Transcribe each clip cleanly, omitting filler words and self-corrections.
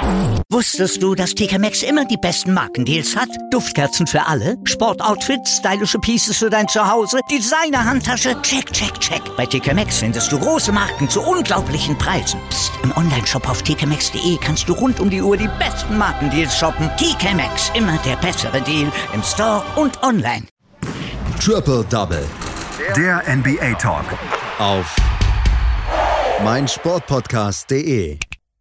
Wusstest du, dass TK Maxx immer die besten Markendeals hat? Duftkerzen für alle, Sportoutfits, stylische Pieces für dein Zuhause, Designer-Handtasche, check, check, check. Bei TK Maxx findest du große Marken zu unglaublichen Preisen. Psst. Im Onlineshop auf tkmaxx.de kannst du rund um die Uhr die besten Markendeals shoppen. TK Maxx, immer der bessere Deal im Store und online. Triple Double. Der NBA Talk. Auf meinsportpodcast.de.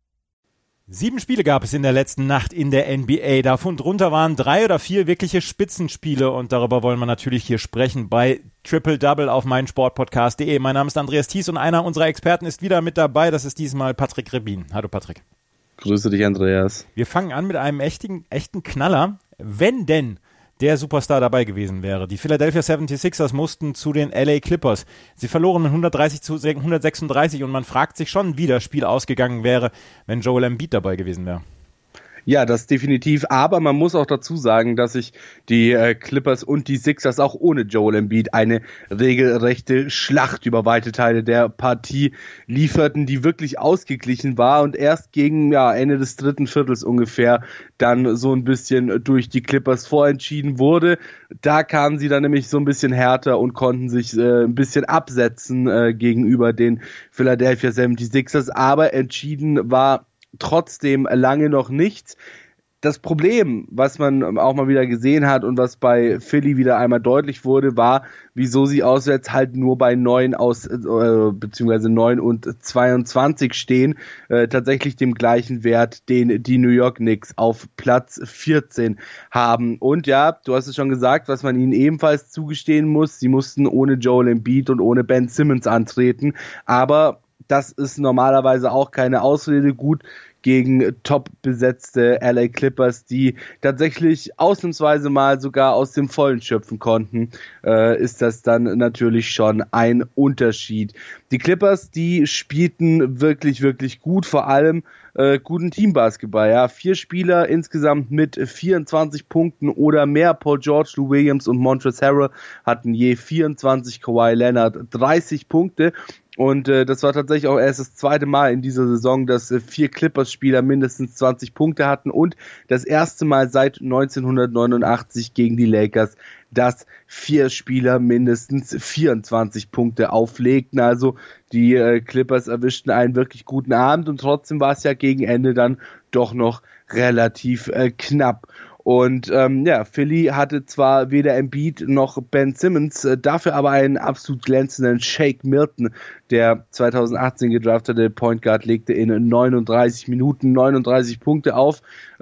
7 Spiele gab es in der letzten Nacht in der NBA. Davon drunter waren 3 oder 4 wirkliche Spitzenspiele und darüber wollen wir natürlich hier sprechen bei Triple Double auf meinsportpodcast.de. Mein Name ist Andreas Thies und einer unserer Experten ist wieder mit dabei. Das ist diesmal Patrick Rebin. Hallo Patrick. Grüße dich, Andreas. Wir fangen an mit einem echten Knaller, wenn denn der Superstar dabei gewesen wäre. Die Philadelphia 76ers mussten zu den LA Clippers. Sie verloren mit 130-136 und man fragt sich schon, wie das Spiel ausgegangen wäre, wenn Joel Embiid dabei gewesen wäre. Ja, das definitiv, aber man muss auch dazu sagen, dass sich die Clippers und die Sixers auch ohne Joel Embiid eine regelrechte Schlacht über weite Teile der Partie lieferten, die wirklich ausgeglichen war und erst gegen Ende des dritten Viertels ungefähr dann so ein bisschen durch die Clippers vorentschieden wurde. Da kamen sie dann nämlich so ein bisschen härter und konnten sich ein bisschen absetzen gegenüber den Philadelphia 76ers, aber entschieden war trotzdem lange noch nichts. Das Problem, was man auch mal wieder gesehen hat und was bei Philly wieder einmal deutlich wurde, war, wieso sie auswärts halt nur bei 9 beziehungsweise 9 und 22 stehen, tatsächlich dem gleichen Wert, den die New York Knicks auf Platz 14 haben. Und ja, du hast es schon gesagt, was man ihnen ebenfalls zugestehen muss, sie mussten ohne Joel Embiid und ohne Ben Simmons antreten, aber das ist normalerweise auch keine Ausrede, gut gegen top besetzte LA Clippers, die tatsächlich ausnahmsweise mal sogar aus dem Vollen schöpfen konnten, ist das dann natürlich schon ein Unterschied. Die Clippers, die spielten wirklich, wirklich gut, vor allem guten Teambasketball. Ja. 4 Spieler insgesamt mit 24 Punkten oder mehr. Paul George, Lou Williams und Montrezl Harrell hatten je 24, Kawhi Leonard 30 Punkte. Und das war tatsächlich auch erst das zweite Mal in dieser Saison, dass 4 Clippers-Spieler mindestens 20 Punkte hatten und das erste Mal seit 1989 gegen die Lakers, dass 4 Spieler mindestens 24 Punkte auflegten. Also die Clippers erwischten einen wirklich guten Abend und trotzdem war es ja gegen Ende dann doch noch relativ knapp. Und Philly hatte zwar weder Embiid noch Ben Simmons, dafür aber einen absolut glänzenden Shake Milton, der 2018 gedraftete Point Guard, legte in 39 Minuten 39 Punkte auf,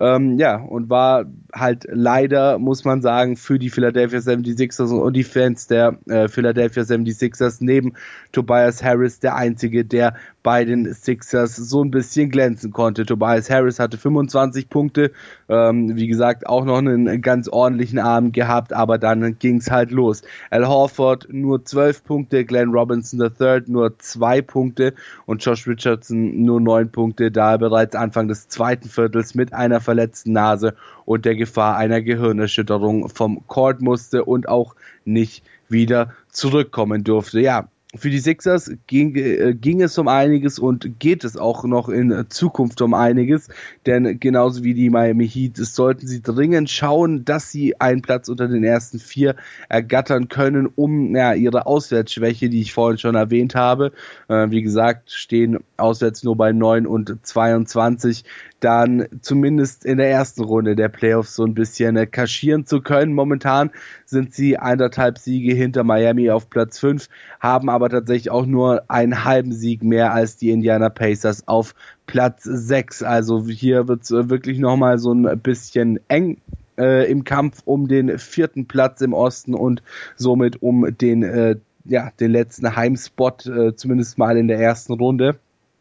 und war halt leider, muss man sagen, für die Philadelphia 76ers und die Fans der Philadelphia 76ers neben Tobias Harris der einzige, der bei den Sixers so ein bisschen glänzen konnte. Tobias Harris hatte 25 Punkte, wie gesagt, auch noch einen ganz ordentlichen Abend gehabt, aber dann ging's halt los. Al Horford nur 12 Punkte, Glenn Robinson III nur 2 Punkte und Josh Richardson nur 9 Punkte, da er bereits Anfang des zweiten Viertels mit einer verletzten Nase und der Gefahr einer Gehirnerschütterung vom Court musste und auch nicht wieder zurückkommen durfte. Ja, für die Sixers ging es um einiges und geht es auch noch in Zukunft um einiges, denn genauso wie die Miami Heat sollten sie dringend schauen, dass sie einen Platz unter den ersten 4 ergattern können, um ihre Auswärtsschwäche, die ich vorhin schon erwähnt habe, wie gesagt, stehen auswärts nur bei 9 und 22, dann zumindest in der ersten Runde der Playoffs so ein bisschen kaschieren zu können. Momentan sind sie 1,5 Siege hinter Miami auf Platz 5, haben aber tatsächlich auch nur einen halben Sieg mehr als die Indiana Pacers auf Platz 6. Also hier wird es wirklich nochmal so ein bisschen eng im Kampf um den 4. Platz im Osten und somit um den letzten Heimspot, zumindest mal in der ersten Runde.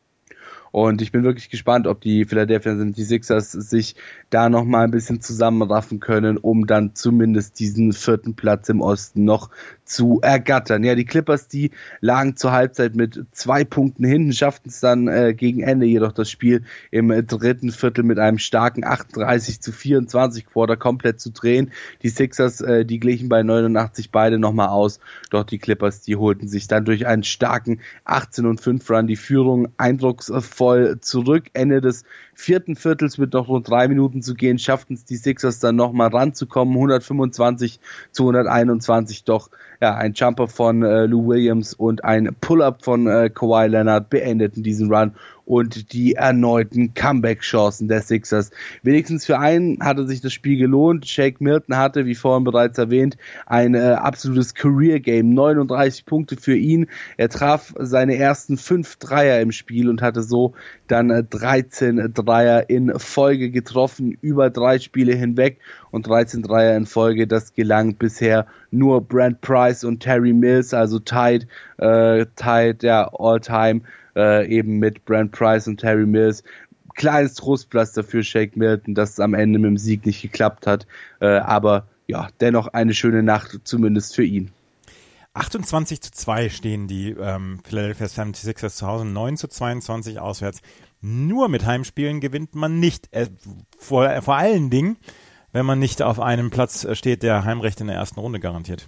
Und ich bin wirklich gespannt, ob die Philadelphia 76ers sich da nochmal ein bisschen zusammenraffen können, um dann zumindest diesen 4. Platz im Osten noch zu ergattern. Ja, die Clippers, die lagen zur Halbzeit mit 2 Punkten hinten, schafften es dann gegen Ende jedoch das Spiel im dritten Viertel mit einem starken 38-24 Quarter komplett zu drehen. Die Sixers, die glichen bei 89 beide nochmal aus, doch die Clippers, die holten sich dann durch einen starken 18-5 Run die Führung eindrucksvoll zurück. Ende des vierten Viertels mit noch rund 3 Minuten zu gehen, schafften es die Sixers dann nochmal ranzukommen, 125-121, doch ja, ein Jumper von Lou Williams und ein Pull-Up von Kawhi Leonard beendeten diesen Run und die erneuten Comeback-Chancen der Sixers. Wenigstens für einen hatte sich das Spiel gelohnt. Shake Milton hatte, wie vorhin bereits erwähnt, ein absolutes Career-Game. 39 Punkte für ihn. Er traf seine ersten 5 Dreier im Spiel und hatte so dann 13 Dreier in Folge getroffen, über 3 Spiele hinweg und 13 Dreier in Folge. Das gelang bisher nur Brent Price und Terry Mills, also tied ja, all-time eben mit Brent Price und Terry Mills. Kleines Trostpflaster für Shake Milton, dass es am Ende mit dem Sieg nicht geklappt hat, aber ja, dennoch eine schöne Nacht, zumindest für ihn. 28-2 stehen die Philadelphia 76ers zu Hause, 9-22 auswärts. Nur mit Heimspielen gewinnt man nicht. Vor allen Dingen, wenn man nicht auf einem Platz steht, der Heimrecht in der ersten Runde garantiert.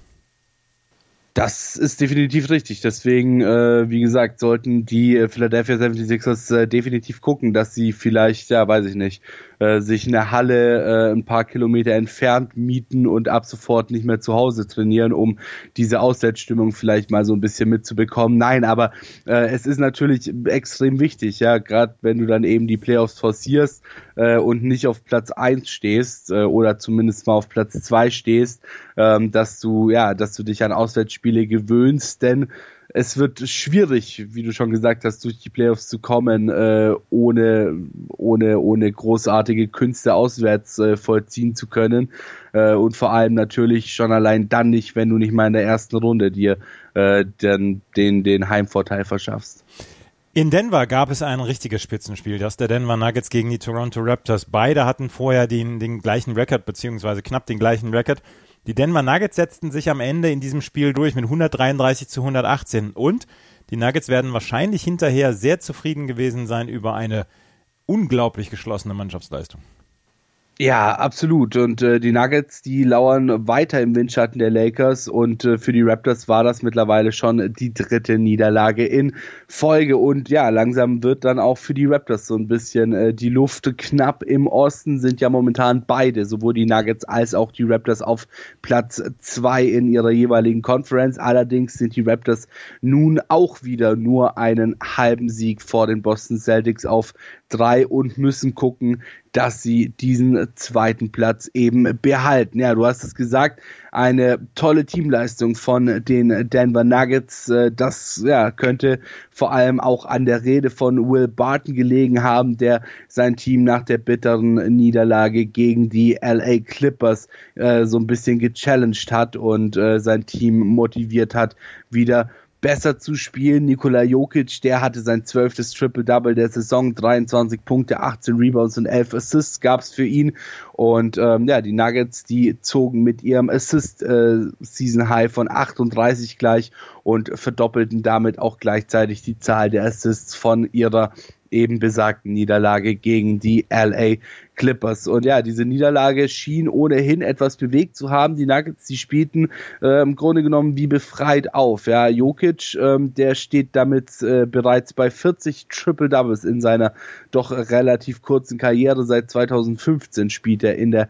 Das ist definitiv richtig. Deswegen, wie gesagt, sollten die Philadelphia 76ers definitiv gucken, dass sie vielleicht, ja, weiß ich nicht, sich eine Halle ein paar Kilometer entfernt mieten und ab sofort nicht mehr zu Hause trainieren, um diese Auswärtsstimmung vielleicht mal so ein bisschen mitzubekommen. Nein, aber es ist natürlich extrem wichtig, ja, gerade wenn du dann eben die Playoffs forcierst und nicht auf Platz 1 stehst oder zumindest mal auf Platz 2 stehst, dass du dich an Auswärtsspiele gewöhnst, denn es wird schwierig, wie du schon gesagt hast, durch die Playoffs zu kommen, ohne großartige Künste auswärts vollziehen zu können. Und vor allem natürlich schon allein dann nicht, wenn du nicht mal in der ersten Runde dir den Heimvorteil verschaffst. In Denver gab es ein richtiges Spitzenspiel, das der Denver Nuggets gegen die Toronto Raptors. Beide hatten vorher den gleichen Rekord, beziehungsweise knapp den gleichen Rekord. Die Denver Nuggets setzten sich am Ende in diesem Spiel durch mit 133-118 und die Nuggets werden wahrscheinlich hinterher sehr zufrieden gewesen sein über eine unglaublich geschlossene Mannschaftsleistung. Ja, absolut. Und die Nuggets, die lauern weiter im Windschatten der Lakers und für die Raptors war das mittlerweile schon die 3. Niederlage in Folge. Und ja, langsam wird dann auch für die Raptors so ein bisschen die Luft knapp. Im Osten sind ja momentan beide, sowohl die Nuggets als auch die Raptors auf Platz 2 in ihrer jeweiligen Conference. Allerdings sind die Raptors nun auch wieder nur einen halben Sieg vor den Boston Celtics auf 3 und müssen gucken, dass sie diesen 2. Platz eben behalten. Ja, du hast es gesagt, eine tolle Teamleistung von den Denver Nuggets. Das ja, könnte vor allem auch an der Rede von Will Barton gelegen haben, der sein Team nach der bitteren Niederlage gegen die LA Clippers so ein bisschen gechallenged hat und sein Team motiviert hat, wieder besser zu spielen. Nikola Jokic, der hatte sein 12. Triple-Double der Saison, 23 Punkte, 18 Rebounds und 11 Assists gab's für ihn. Und die Nuggets, die zogen mit ihrem Assist-Season-High von 38 gleich und verdoppelten damit auch gleichzeitig die Zahl der Assists von ihrer eben besagten Niederlage gegen die LA Clippers. Und ja, diese Niederlage schien ohnehin etwas bewegt zu haben. Die Nuggets, die spielten im Grunde genommen wie befreit auf. Ja, Jokic, der steht damit bereits bei 40 Triple-Doubles in seiner doch relativ kurzen Karriere. Seit 2015 spielt er in der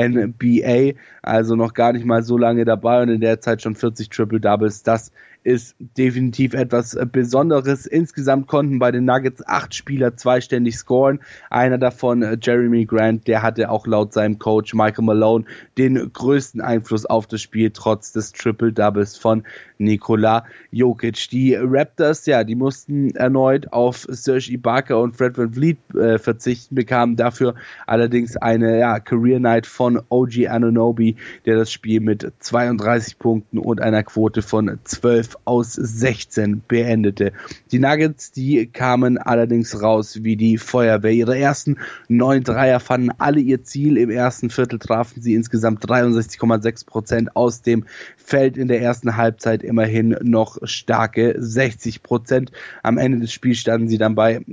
NBA, also noch gar nicht mal so lange dabei und in der Zeit schon 40 Triple-Doubles. Das ist definitiv etwas Besonderes. Insgesamt konnten bei den Nuggets 8 Spieler zweistellig scoren. Einer davon, Jeremy Grant, der hatte auch laut seinem Coach Michael Malone den größten Einfluss auf das Spiel, trotz des Triple-Doubles von Nikola Jokic. Die Raptors, ja, die mussten erneut auf Serge Ibaka und Fred VanVleet verzichten, bekamen dafür allerdings eine Career Night von OG Anunoby, der das Spiel mit 32 Punkten und einer Quote von 12 aus 16 beendete. Die Nuggets, die kamen allerdings raus wie die Feuerwehr. Ihre ersten 9 Dreier fanden alle ihr Ziel. Im ersten Viertel trafen sie insgesamt 63,6% aus dem Feld, in der ersten Halbzeit immerhin noch starke 60%. Am Ende des Spiels standen sie dann bei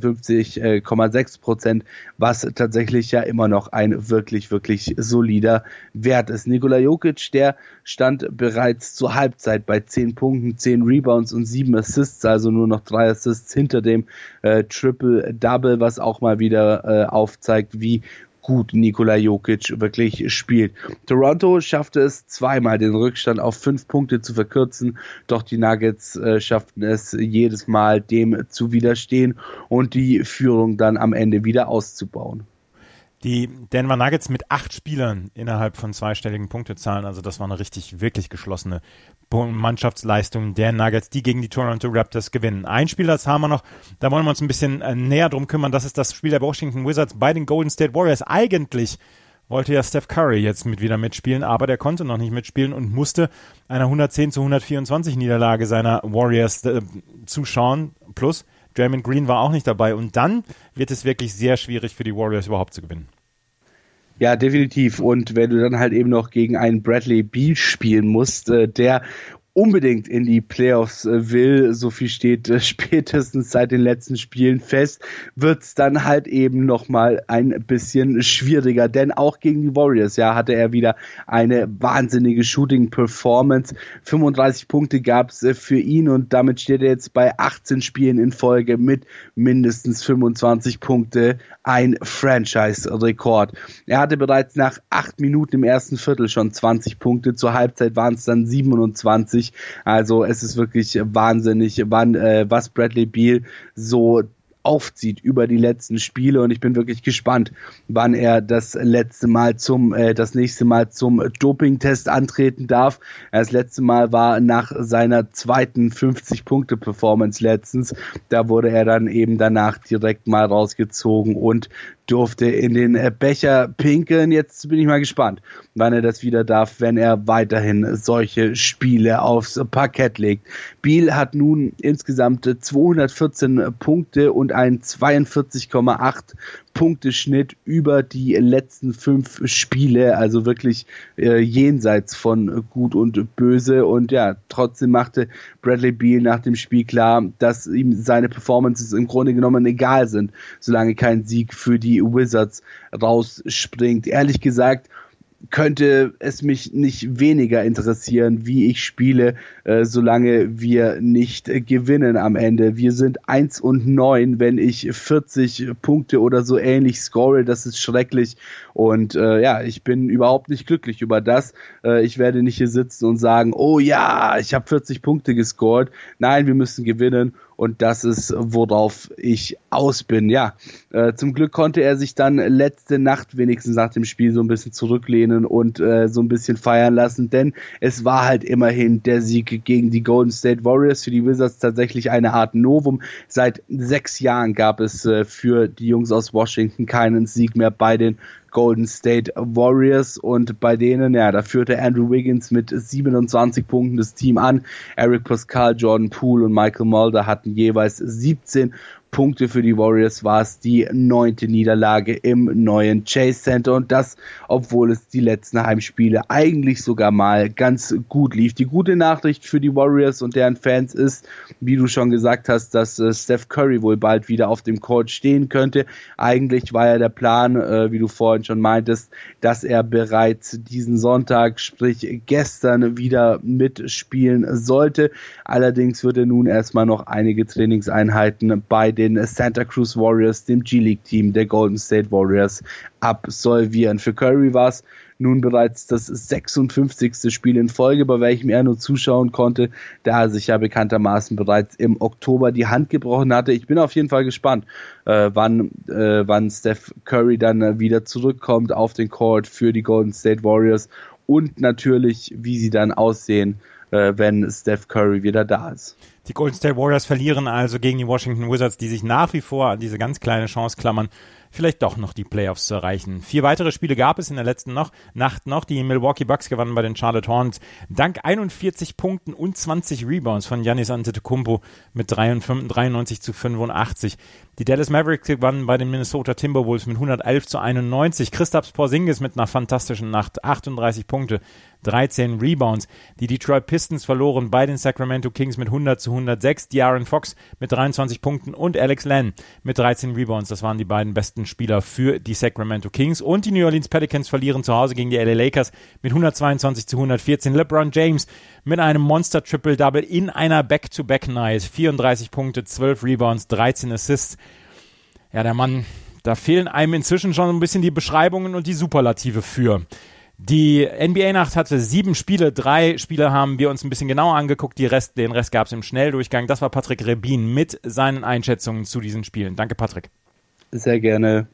56,6%, was tatsächlich ja immer noch ein wirklich, wirklich solider Wert ist. Nikola Jokic, der stand bereits zur Halbzeit bei 10 Punkten, 10 Rebounds und 7 Assists, also nur noch 3 Assists hinter dem Triple-Double, was auch mal wieder aufzeigt, wie gut Nikola Jokic wirklich spielt. Toronto schaffte es zweimal, den Rückstand auf 5 Punkte zu verkürzen, doch die Nuggets schafften es jedes Mal, dem zu widerstehen und die Führung dann am Ende wieder auszubauen. Die Denver Nuggets mit 8 Spielern innerhalb von zweistelligen Punktezahlen, also das war eine richtig, wirklich geschlossene Mannschaftsleistung der Nuggets, die gegen die Toronto Raptors gewinnen. Ein Spiel, das haben wir noch, da wollen wir uns ein bisschen näher drum kümmern, das ist das Spiel der Washington Wizards bei den Golden State Warriors. Eigentlich wollte ja Steph Curry jetzt wieder mitspielen, aber der konnte noch nicht mitspielen und musste einer 110-124 Niederlage seiner Warriors zuschauen, plus Draymond Green war auch nicht dabei und dann wird es wirklich sehr schwierig für die Warriors überhaupt zu gewinnen. Ja, definitiv. Und wenn du dann halt eben noch gegen einen Bradley Beal spielen musst, der unbedingt in die Playoffs will, so viel steht spätestens seit den letzten Spielen fest, wird's dann halt eben nochmal ein bisschen schwieriger, denn auch gegen die Warriors, ja, hatte er wieder eine wahnsinnige Shooting-Performance. 35 Punkte gab's für ihn und damit steht er jetzt bei 18 Spielen in Folge mit mindestens 25 Punkte, ein Franchise-Rekord. Er hatte bereits nach 8 Minuten im ersten Viertel schon 20 Punkte, zur Halbzeit waren es dann 27. Also es ist wirklich wahnsinnig, was Bradley Beal so aufzieht über die letzten Spiele und ich bin wirklich gespannt, wann er das nächste Mal zum Dopingtest antreten darf. Das letzte Mal war nach seiner zweiten 50-Punkte-Performance letztens. Da wurde er dann eben danach direkt mal rausgezogen und durfte in den Becher pinkeln. Jetzt bin ich mal gespannt, wann er das wieder darf, wenn er weiterhin solche Spiele aufs Parkett legt. Beal hat nun insgesamt 214 Punkte und einen 42,8 Punkteschnitt über die letzten 5 Spiele, also wirklich jenseits von Gut und Böse und ja, trotzdem machte Bradley Beal nach dem Spiel klar, dass ihm seine Performances im Grunde genommen egal sind, solange kein Sieg für die Wizards rausspringt. Ehrlich gesagt, könnte es mich nicht weniger interessieren, wie ich spiele, solange wir nicht gewinnen am Ende. Wir sind 1-9, wenn ich 40 Punkte oder so ähnlich score, das ist schrecklich und ich bin überhaupt nicht glücklich über das. Ich werde nicht hier sitzen und sagen, oh ja, ich habe 40 Punkte gescored. Nein, wir müssen gewinnen. Und das ist, worauf ich aus bin. Ja, zum Glück konnte er sich dann letzte Nacht wenigstens nach dem Spiel so ein bisschen zurücklehnen und so ein bisschen feiern lassen, denn es war halt immerhin der Sieg gegen die Golden State Warriors. Für die Wizards tatsächlich eine Art Novum. Seit 6 Jahren gab es für die Jungs aus Washington keinen Sieg mehr bei den Golden State Warriors und bei denen, ja, da führte Andrew Wiggins mit 27 Punkten das Team an. Eric Pascal, Jordan Poole und Michael Mulder hatten jeweils 17 Punkte. Für die Warriors war es die 9. Niederlage im neuen Chase Center und das, obwohl es die letzten Heimspiele eigentlich sogar mal ganz gut lief. Die gute Nachricht für die Warriors und deren Fans ist, wie du schon gesagt hast, dass Steph Curry wohl bald wieder auf dem Court stehen könnte. Eigentlich war ja der Plan, wie du vorhin schon meintest, dass er bereits diesen Sonntag, sprich gestern, wieder mitspielen sollte. Allerdings wird er nun erstmal noch einige Trainingseinheiten bei den Santa Cruz Warriors, dem G-League-Team der Golden State Warriors, absolvieren. Für Curry war es nun bereits das 56. Spiel in Folge, bei welchem er nur zuschauen konnte, da er sich ja bekanntermaßen bereits im Oktober die Hand gebrochen hatte. Ich bin auf jeden Fall gespannt, wann Steph Curry dann wieder zurückkommt auf den Court für die Golden State Warriors und natürlich, wie sie dann aussehen, wenn Steph Curry wieder da ist. Die Golden State Warriors verlieren also gegen die Washington Wizards, die sich nach wie vor an diese ganz kleine Chance klammern, vielleicht doch noch die Playoffs zu erreichen. 4 weitere Spiele gab es in der letzten Nacht noch. Die Milwaukee Bucks gewannen bei den Charlotte Hornets dank 41 Punkten und 20 Rebounds von Giannis Antetokounmpo mit 93-85. Die Dallas Mavericks gewannen bei den Minnesota Timberwolves mit 111-91. Kristaps Porzingis mit einer fantastischen Nacht, 38 Punkte, 13 Rebounds. Die Detroit Pistons verloren bei den Sacramento Kings mit 100-106. De'Aaron Fox mit 23 Punkten und Alex Len mit 13 Rebounds. Das waren die beiden besten Spieler für die Sacramento Kings. Und die New Orleans Pelicans verlieren zu Hause gegen die LA Lakers mit 122-114. LeBron James mit einem Monster-Triple-Double in einer Back-to-Back-Night. 34 Punkte, 12 Rebounds, 13 Assists. Ja, der Mann, da fehlen einem inzwischen schon ein bisschen die Beschreibungen und die Superlative für. Die NBA-Nacht hatte 7 Spiele, 3 Spiele haben wir uns ein bisschen genauer angeguckt, den Rest gab es im Schnelldurchgang. Das war Patrick Rebin mit seinen Einschätzungen zu diesen Spielen. Danke, Patrick. Sehr gerne.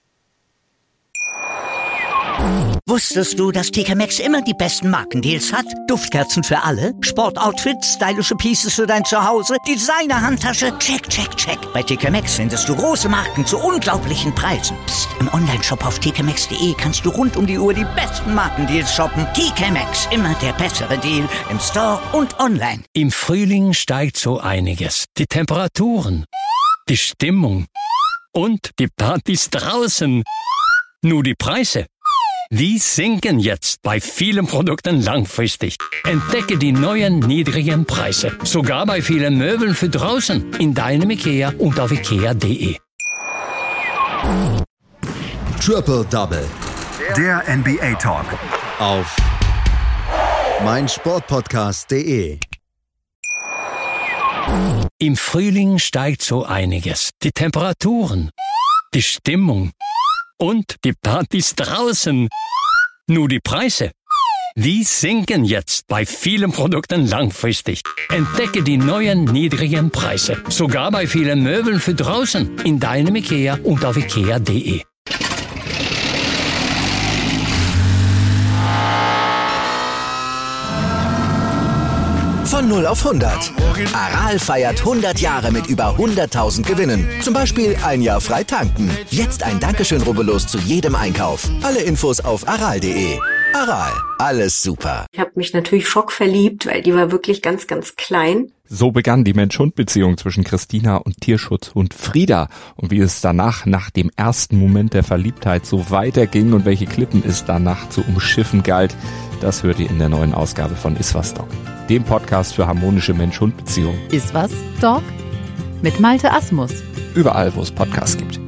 Wusstest du, dass TK Maxx immer die besten Markendeals hat? Duftkerzen für alle, Sportoutfits, stylische Pieces für dein Zuhause, Designer-Handtasche, check, check, check. Bei TK Maxx findest du große Marken zu unglaublichen Preisen. Psst. Im Onlineshop auf tkmaxx.de kannst du rund um die Uhr die besten Markendeals shoppen. TK Maxx, immer der bessere Deal im Store und online. Im Frühling steigt so einiges. Die Temperaturen, die Stimmung und die Partys draußen. Nur die Preise, die sinken jetzt bei vielen Produkten langfristig. Entdecke die neuen niedrigen Preise. Sogar bei vielen Möbeln für draußen. In deinem IKEA und auf IKEA.de. Triple Double. Der NBA Talk. Auf meinsportpodcast.de. Im Frühling steigt so einiges. Die Temperaturen, die Stimmung und die Partys draußen. Nur die Preise, die sinken jetzt bei vielen Produkten langfristig. Entdecke die neuen niedrigen Preise. Sogar bei vielen Möbeln für draußen. In deinem IKEA und auf IKEA.de. Von 0 auf 100. Aral feiert 100 Jahre mit über 100.000 Gewinnen. Zum Beispiel ein Jahr frei tanken. Jetzt ein Dankeschön, rubbellos zu jedem Einkauf. Alle Infos auf aral.de. Aral, alles super. Ich habe mich natürlich schockverliebt, weil die war wirklich ganz, ganz klein. So begann die Mensch-Hund-Beziehung zwischen Christina und Tierschutzhund Frieda. Und wie es danach, nach dem ersten Moment der Verliebtheit, so weiterging und welche Klippen es danach zu umschiffen galt, das hört ihr in der neuen Ausgabe von Iswas Dog, dem Podcast für harmonische Mensch-Hund-Beziehungen. Iswas Dog? Mit Malte Asmus. Überall, wo es Podcasts gibt.